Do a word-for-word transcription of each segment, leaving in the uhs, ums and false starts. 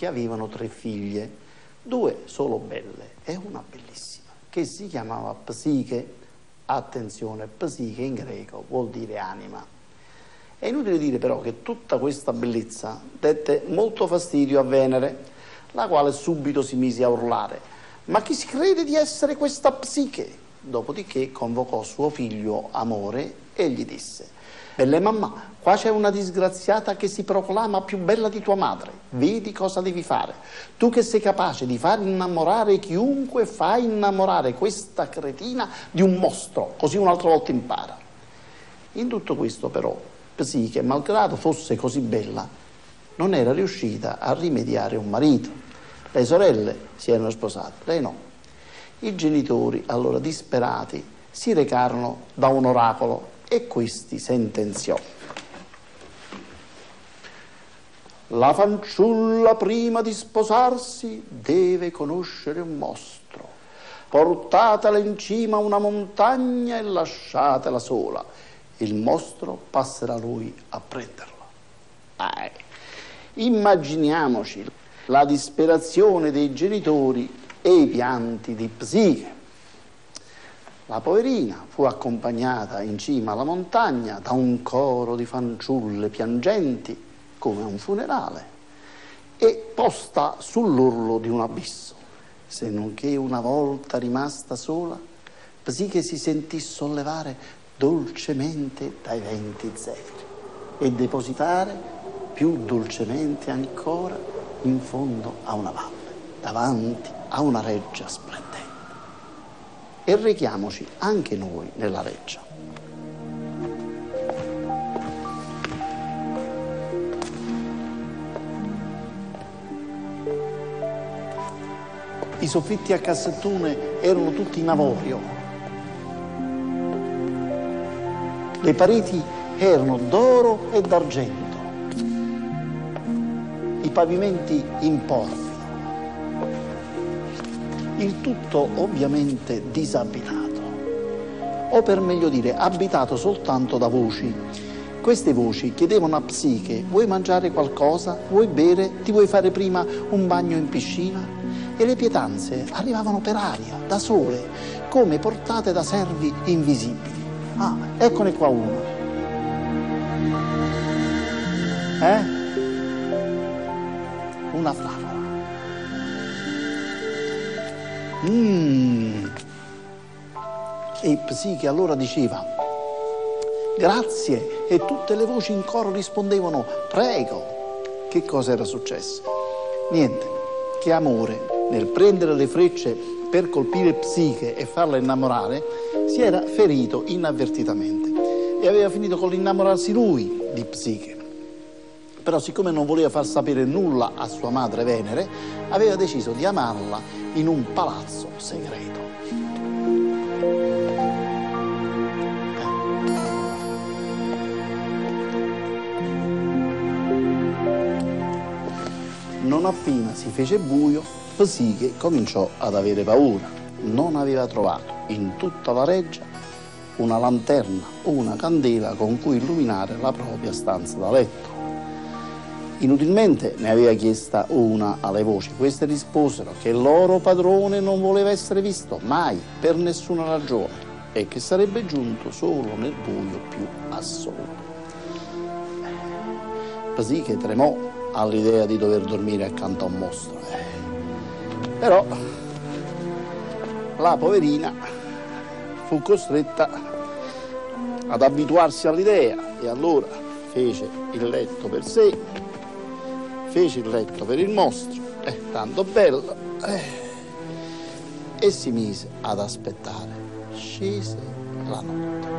che avevano tre figlie, due solo belle e una bellissima, che si chiamava Psiche. Attenzione, Psiche in greco vuol dire anima. È inutile dire però che tutta questa bellezza dette molto fastidio a Venere, la quale subito si mise a urlare: ma chi si crede di essere questa Psiche? Dopodiché convocò suo figlio Amore e gli disse: belle mamma, qua c'è una disgraziata che si proclama più bella di tua madre, vedi cosa devi fare. Tu che sei capace di far innamorare chiunque, fai innamorare questa cretina di un mostro, così un'altra volta impara. In tutto questo però Psiche, malgrado fosse così bella, non era riuscita a rimediare un marito. Le sorelle si erano sposate, lei no. I genitori, allora disperati, si recarono da un oracolo e questi sentenziò: la fanciulla prima di sposarsi deve conoscere un mostro, portatela in cima a una montagna e lasciatela sola, il mostro passerà lui a prenderla. Ah, immaginiamoci la disperazione dei genitori e i pianti di Psiche. La poverina fu accompagnata in cima alla montagna da un coro di fanciulle piangenti come a un funerale e posta sull'orlo di un abisso, se non che una volta rimasta sola, Psiche si sentì sollevare dolcemente dai venti zefiri e depositare più dolcemente ancora in fondo a una valle, davanti a una reggia splendente. E rechiamoci anche noi nella reggia. I soffitti a cassettone erano tutti in avorio. Le pareti erano d'oro e d'argento. I pavimenti in porfido. Il tutto ovviamente disabitato, o per meglio dire abitato soltanto da voci. Queste voci chiedevano a Psiche: vuoi mangiare qualcosa? Vuoi bere? Ti vuoi fare prima un bagno in piscina? E le pietanze arrivavano per aria, da sole, come portate da servi invisibili. Ah, eccone qua uno. Eh? Una fravola. Mm. E Psiche allora diceva: grazie, e tutte le voci in coro rispondevano: prego. Che cosa era successo? Niente, che Amore, nel prendere le frecce per colpire Psiche e farla innamorare, si era ferito inavvertitamente e aveva finito con l'innamorarsi lui di Psiche. Però siccome non voleva far sapere nulla a sua madre Venere, aveva deciso di amarla in un palazzo segreto. Non appena si fece buio, Psiche cominciò ad avere paura. Non aveva trovato in tutta la reggia una lanterna o una candela con cui illuminare la propria stanza da letto. Inutilmente ne aveva chiesta una alle voci. Queste risposero che il loro padrone non voleva essere visto mai, per nessuna ragione, e che sarebbe giunto solo nel buio più assoluto. Psiche tremò all'idea di dover dormire accanto a un mostro. Però la poverina fu costretta ad abituarsi all'idea e allora fece il letto per sé, fece il letto per il mostro, eh, tanto bello, eh, e si mise ad aspettare. Scese la notte.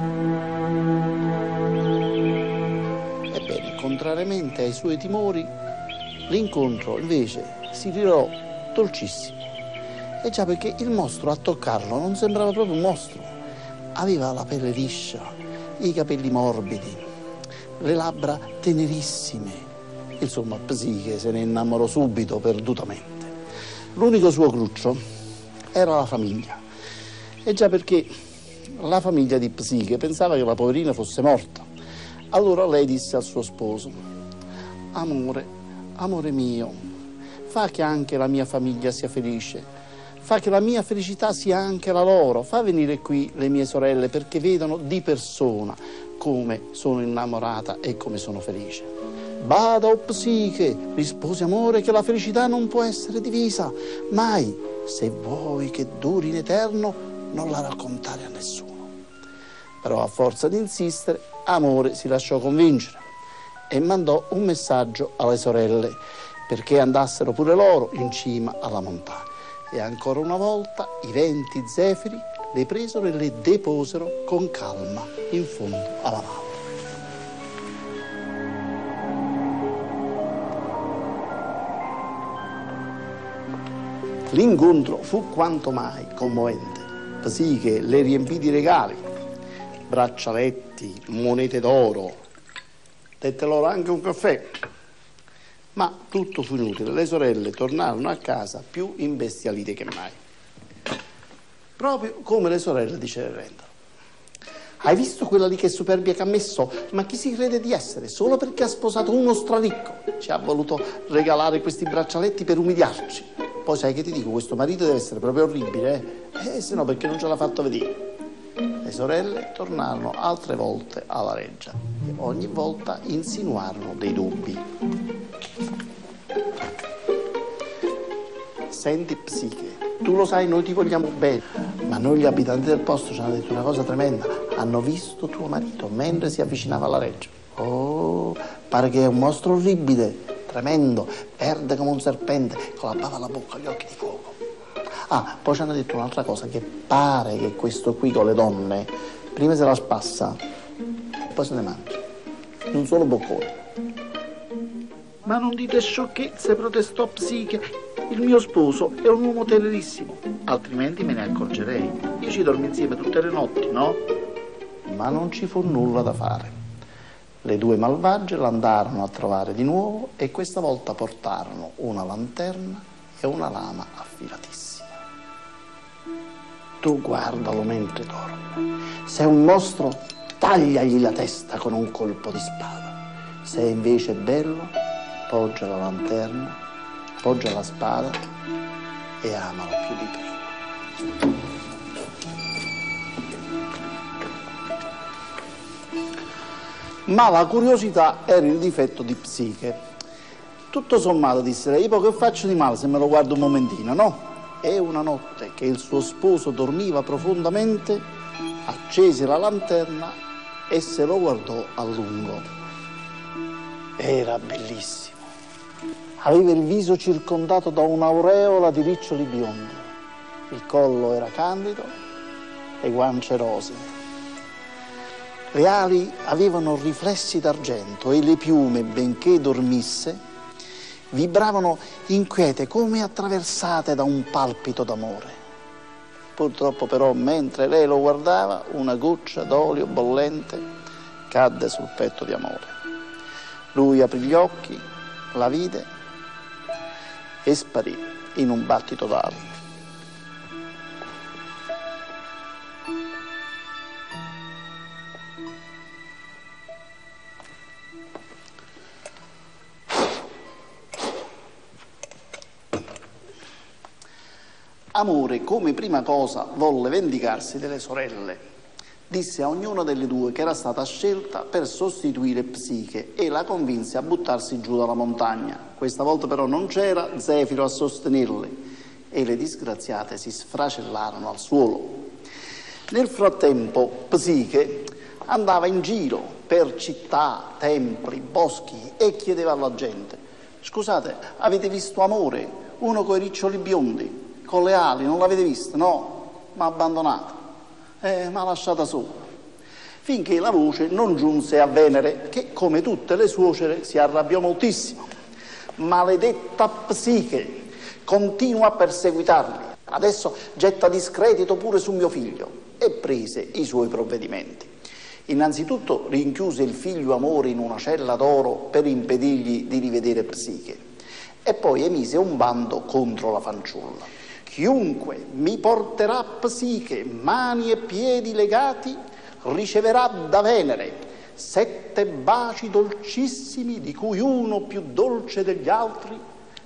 Ebbene, contrariamente ai suoi timori, l'incontro invece si rivelò dolcissimo. E già perché il mostro a toccarlo non sembrava proprio un mostro. Aveva la pelle liscia, i capelli morbidi, le labbra tenerissime. Insomma, Psiche se ne innamorò subito, perdutamente. L'unico suo cruccio era la famiglia. E già perché la famiglia di Psiche pensava che la poverina fosse morta. Allora lei disse al suo sposo: amore, amore mio, fa che anche la mia famiglia sia felice, fa che la mia felicità sia anche la loro, fa venire qui le mie sorelle perché vedano di persona come sono innamorata e come sono felice. Bada, o Psiche, rispose Amore, che la felicità non può essere divisa, mai, se vuoi che duri in eterno, non la raccontare a nessuno. Però a forza di insistere, Amore si lasciò convincere e mandò un messaggio alle sorelle perché andassero pure loro in cima alla montagna. E ancora una volta i venti zefiri le presero e le deposero con calma in fondo alla valle. L'incontro fu quanto mai commovente. Psiche le riempì di regali, braccialetti, monete d'oro, dette loro anche un caffè. Ma tutto fu inutile, le sorelle tornarono a casa più imbestialite che mai. Proprio come le sorelle di Cenerentola. Hai visto quella lì che superbia che ha messo? Ma chi si crede di essere? Solo perché ha sposato uno straricco. Ci ha voluto regalare questi braccialetti per umiliarci. Poi sai che ti dico, questo marito deve essere proprio orribile, eh? Eh, se no perché non ce l'ha fatto vedere. Le sorelle tornarono altre volte alla reggia e ogni volta insinuarono dei dubbi. Senti Psiche, tu lo sai, noi ti vogliamo bene, ma noi gli abitanti del posto ci hanno detto una cosa tremenda. Hanno visto tuo marito mentre si avvicinava alla reggia. Oh, pare che è un mostro orribile, tremendo, verde come un serpente, con la bava alla bocca, gli occhi di fuoco. Ah, poi ci hanno detto un'altra cosa, che pare che questo qui con le donne prima se la spassa e poi se ne mangia, in un solo boccone. Ma non dite sciocchezze, protestò Psiche. Il mio sposo è un uomo tenerissimo, altrimenti me ne accorgerei. Io ci dormo insieme tutte le notti, no? Ma non ci fu nulla da fare. Le due malvagie l'andarono a trovare di nuovo e questa volta portarono una lanterna e una lama affilatissima. Tu guardalo mentre dorme. Se è un mostro, tagliagli la testa con un colpo di spada. Se invece è bello, poggia la lanterna, poggia la spada e amalo più di prima. Ma la curiosità era il difetto di Psiche. Tutto sommato, disse lei, io che faccio di male se me lo guardo un momentino, no? E una notte che il suo sposo dormiva profondamente, accese la lanterna e se lo guardò a lungo. Era bellissimo. Aveva il viso circondato da un'aureola di riccioli biondi. Il collo era candido, le guance rosee. Le ali avevano riflessi d'argento e le piume, benché dormisse, vibravano inquiete come attraversate da un palpito d'amore. Purtroppo però, mentre lei lo guardava, una goccia d'olio bollente cadde sul petto di Amore. Lui aprì gli occhi, la vide e sparì in un battito d'ali. Amore, come prima cosa, volle vendicarsi delle sorelle. Disse a ognuna delle due che era stata scelta per sostituire Psiche e la convinse a buttarsi giù dalla montagna. Questa volta però non c'era Zefiro a sostenerle e le disgraziate si sfracellarono al suolo. Nel frattempo Psiche andava in giro per città, templi, boschi e chiedeva alla gente: scusate, avete visto Amore, uno coi riccioli biondi? Con le ali, non l'avete vista? No, m'ha abbandonata, eh, m'ha lasciata sola. Finché la voce non giunse a Venere, che come tutte le suocere si arrabbiò moltissimo. Maledetta Psiche, continua a perseguitarli, adesso getta discredito pure su mio figlio, e prese i suoi provvedimenti. Innanzitutto rinchiuse il figlio Amore in una cella d'oro per impedirgli di rivedere Psiche, e poi emise un bando contro la fanciulla. Chiunque mi porterà Psiche, mani e piedi legati, riceverà da Venere sette baci dolcissimi, di cui uno più dolce degli altri,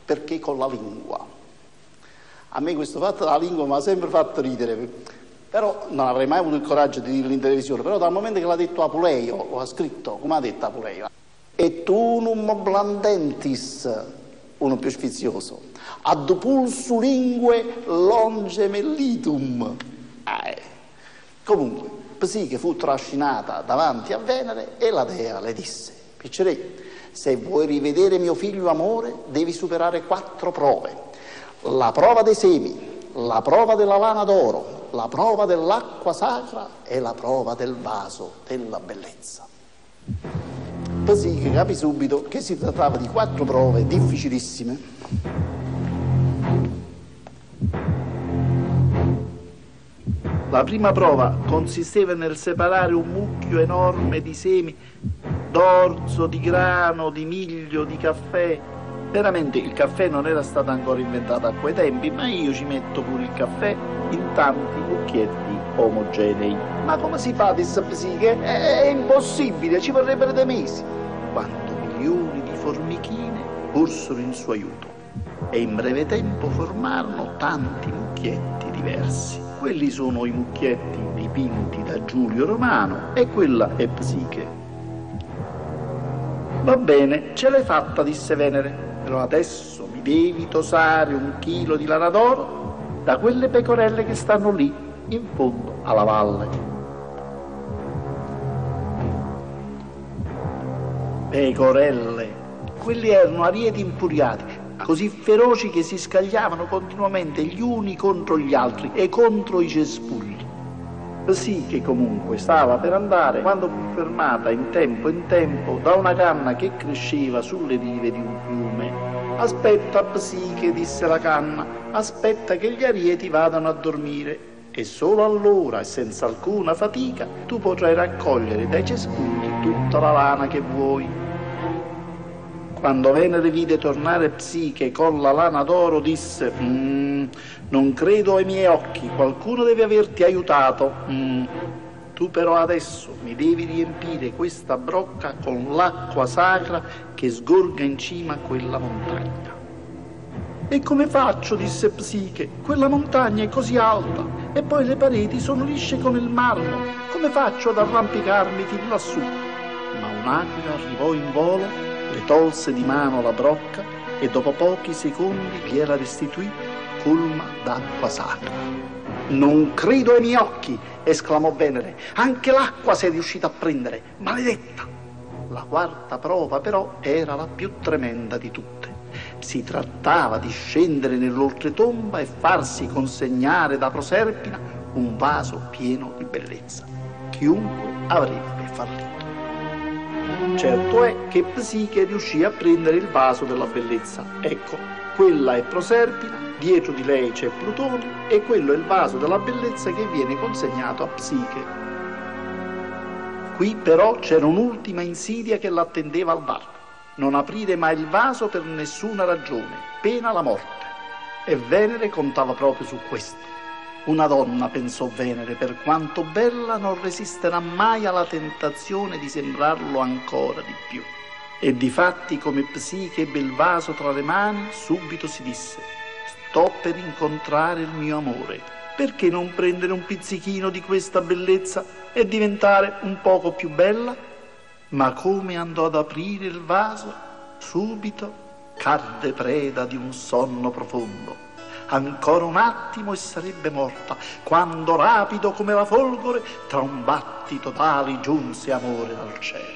perché con la lingua. A me questo fatto della lingua mi ha sempre fatto ridere, però non avrei mai avuto il coraggio di dirlo in televisione, però dal momento che l'ha detto Apuleio, lo ha scritto, come ha detto Apuleio, et unum blandentis, uno più sfizioso, ad pulsu lingue longe mellitum. Eh. Comunque, Psiche fu trascinata davanti a Venere e la dea le disse: Piccerè, se vuoi rivedere mio figlio amore, devi superare quattro prove. La prova dei semi, la prova della lana d'oro, la prova dell'acqua sacra e la prova del vaso della bellezza. Psiche capì subito che si trattava di quattro prove difficilissime. La prima prova consisteva nel separare un mucchio enorme di semi d'orzo, di grano, di miglio, di caffè. Veramente il caffè non era stato ancora inventato a quei tempi, ma io ci metto pure il caffè in tanti mucchietti omogenei. Ma come si fa, disse Psiche? È impossibile, ci vorrebbero dei mesi. Quando milioni di formichine corsero in suo aiuto e in breve tempo formarono tanti mucchietti diversi. Quelli sono i mucchietti dipinti da Giulio Romano e quella è Psiche. Va bene, ce l'hai fatta, disse Venere, però adesso mi devi tosare un chilo di lana d'oro da quelle pecorelle che stanno lì, in fondo alla valle. Pecorelle, quelli erano arieti infuriati, così feroci che si scagliavano continuamente gli uni contro gli altri e contro i cespugli. Psiche comunque stava per andare quando fu fermata in tempo in tempo da una canna che cresceva sulle rive di un fiume. Aspetta, Psiche, disse la canna, aspetta che gli arieti vadano a dormire e solo allora e senza alcuna fatica tu potrai raccogliere dai cespugli tutta la lana che vuoi. Quando Venere vide tornare Psiche con la lana d'oro, disse: mm, non credo ai miei occhi, qualcuno deve averti aiutato. Mm. Tu però adesso mi devi riempire questa brocca con l'acqua sacra che sgorga in cima a quella montagna. E come faccio, disse Psiche, quella montagna è così alta e poi le pareti sono lisce come il marmo, come faccio ad arrampicarmi fin lassù? Ma un'aquila arrivò in volo, le tolse di mano la brocca e dopo pochi secondi gliela restituì colma d'acqua sacra. Non credo ai miei occhi, esclamò Venere, anche l'acqua sei riuscita a prendere, maledetta! La quarta prova però era la più tremenda di tutte. Si trattava di scendere nell'oltretomba e farsi consegnare da Proserpina un vaso pieno di bellezza. Chiunque avrebbe fallito. Certo è che Psiche riuscì a prendere il vaso della bellezza. Ecco, quella è Proserpina, dietro di lei c'è Plutone e quello è il vaso della bellezza che viene consegnato a Psiche. Qui però c'era un'ultima insidia che l'attendeva al varco: non aprire mai il vaso per nessuna ragione, pena la morte. E Venere contava proprio su questo. Una donna, pensò Venere, per quanto bella, non resisterà mai alla tentazione di sembrarlo ancora di più. E difatti, come Psiche ebbe il vaso tra le mani, subito si disse: sto per incontrare il mio amore, perché non prendere un pizzichino di questa bellezza e diventare un poco più bella? Ma come andò ad aprire il vaso, subito cadde preda di un sonno profondo. Ancora un attimo e sarebbe morta, quando rapido come la folgore, tra un battito d'ali giunse amore dal cielo.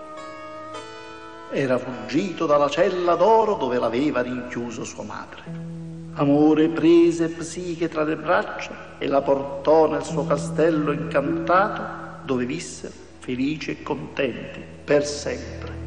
Era fuggito dalla cella d'oro dove l'aveva rinchiuso sua madre. Amore prese Psiche tra le braccia e la portò nel suo castello incantato, dove vissero felici e contenti per sempre.